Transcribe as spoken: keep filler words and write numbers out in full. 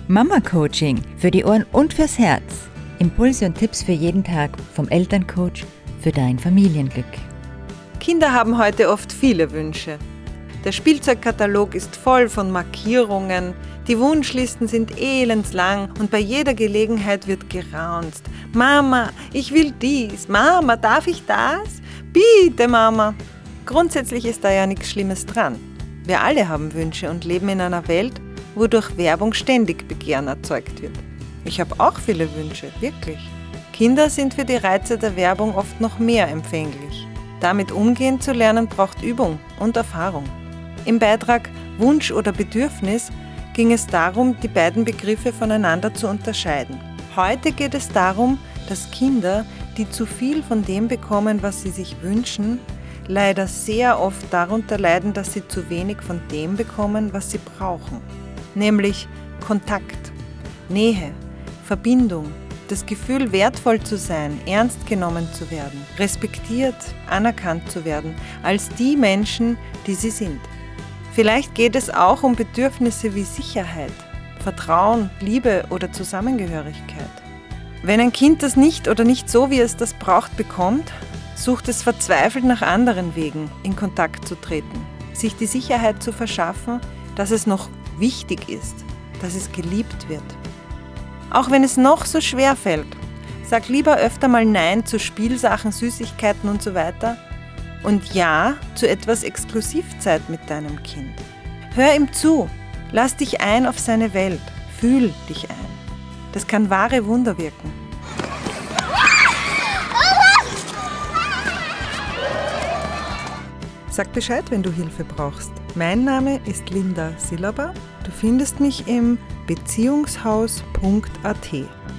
Mama Coaching für die Ohren und fürs Herz. Impulse und Tipps für jeden Tag vom Elterncoach für dein Familienglück. Kinder haben heute oft viele Wünsche. Der Spielzeugkatalog ist voll von Markierungen, die Wunschlisten sind elendslang und bei jeder Gelegenheit wird geraunzt. Mama, ich will dies. Mama, darf ich das? Bitte, Mama. Grundsätzlich ist da ja nichts Schlimmes dran. Wir alle haben Wünsche und leben in einer Welt, wo durch Werbung ständig Begehren erzeugt wird. Ich habe auch viele Wünsche, wirklich. Kinder sind für die Reize der Werbung oft noch mehr empfänglich. Damit umgehen zu lernen braucht Übung und Erfahrung. Im Beitrag Wunsch oder Bedürfnis ging es darum, die beiden Begriffe voneinander zu unterscheiden. Heute geht es darum, dass Kinder, die zu viel von dem bekommen, was sie sich wünschen, leider sehr oft darunter leiden, dass sie zu wenig von dem bekommen, was sie brauchen. Nämlich Kontakt, Nähe, Verbindung, das Gefühl, wertvoll zu sein, ernst genommen zu werden, respektiert, anerkannt zu werden, als die Menschen, die sie sind. Vielleicht geht es auch um Bedürfnisse wie Sicherheit, Vertrauen, Liebe oder Zusammengehörigkeit. Wenn ein Kind das nicht oder nicht so, wie es das braucht, bekommt, sucht es verzweifelt nach anderen Wegen, in Kontakt zu treten, sich die Sicherheit zu verschaffen, dass es noch wichtig ist, dass es geliebt wird. Auch wenn es noch so schwer fällt, sag lieber öfter mal Nein zu Spielsachen, Süßigkeiten und so weiter und Ja zu etwas Exklusivzeit mit deinem Kind. Hör ihm zu, lass dich ein auf seine Welt, fühl dich ein. Das kann wahre Wunder wirken. Sag Bescheid, wenn du Hilfe brauchst. Mein Name ist Linda Silaba. Du findest mich im beziehungshaus punkt a t.